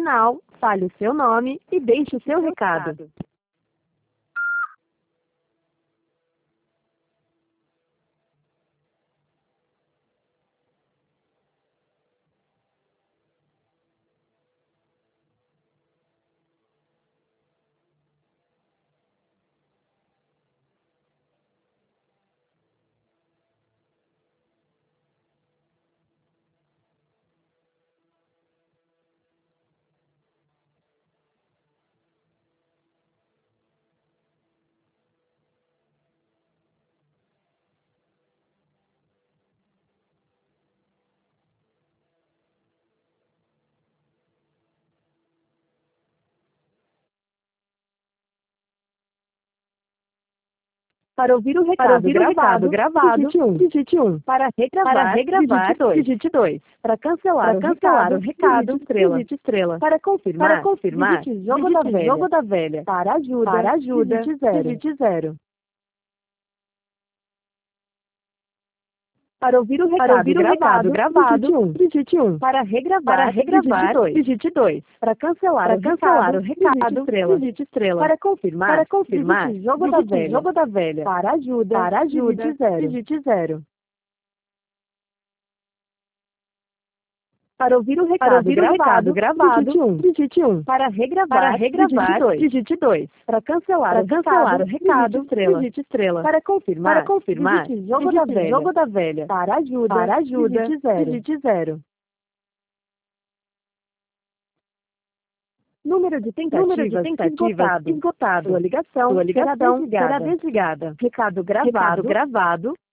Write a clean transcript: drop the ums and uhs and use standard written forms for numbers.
final, fale o seu nome e deixe o seu recado. Para ouvir o recado gravado, digite 1. Para regravar, digite 2. Para cancelar o recado, digite estrela. Para confirmar, digite jogo da velha. Para ajuda, digite 0. Para ouvir o recado gravado, digite 1. Para regravar, digite 2. Para cancelar o recado, digite estrela. Para confirmar, digite jogo da velha. Para ajuda, digite 0. Para ouvir o recado gravado, digite 1. Para regravar, digite 2. Para cancelar o recado, digite estrela. Para confirmar, digite jogo da velha. Para ajuda, digite 0. Número de tentativas esgotado. Sua ligação será desligada. Recado gravado.